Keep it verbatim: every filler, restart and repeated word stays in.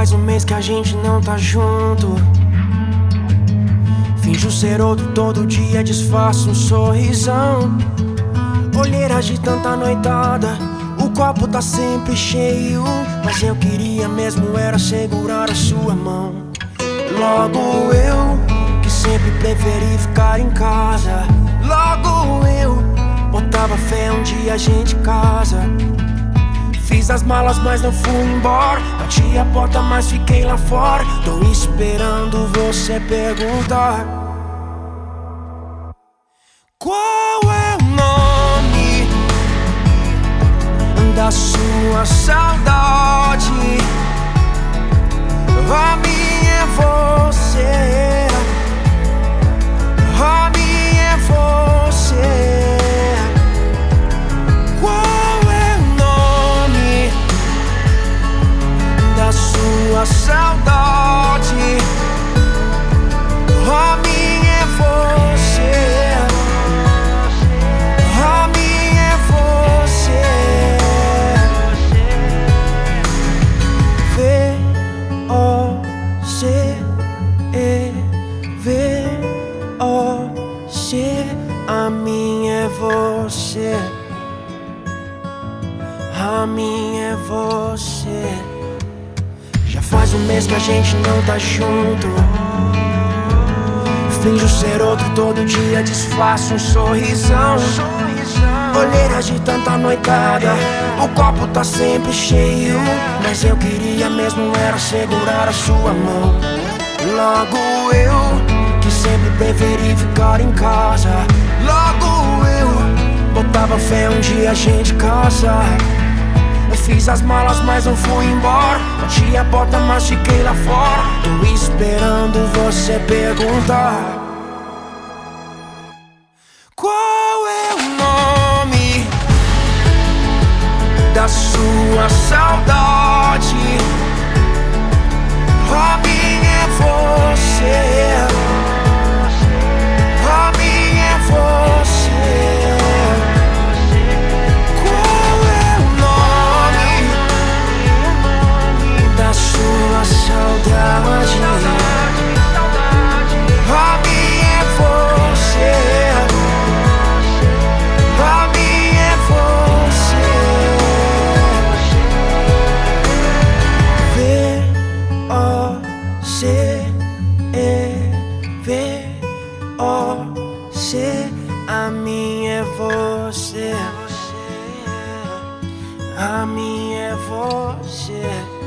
faz um mês que a gente não tá junto. Finjo ser outro, todo dia disfarço um sorrisão. Olheiras de tanta noitada, o copo tá sempre cheio. Mas eu queria mesmo era segurar a sua mão. Logo eu, que sempre preferi ficar em casa. Logo eu, botava fé um dia a gente casa. Fiz as malas, mas não fui embora. Bati a porta, mas fiquei lá fora. Tô esperando você perguntar: qual é o nome da sua saudade? A minha é você, a minha é você. Sua saudade, a minha é você, a minha é você. V O C E, V O C, a minha é você, a minha é você. Já faz um mês que a gente não tá junto. Finjo ser outro, todo dia disfarço um sorrisão. Olheiras de tanta noitada, o copo tá sempre cheio. Mas eu queria mesmo era segurar a sua mão. Logo eu, que sempre preferi ficar em casa. Logo eu, botava fé um dia a gente casar. Eu fiz as malas, mas não fui embora. Bati a porta, mas fiquei lá fora. Tô esperando você perguntar: qual é o nome da sua saudade? A minha é você, a minha é você. Sua saudade, a minha é você, a minha é você. V O C E, V O C, a minha é você, a minha é você.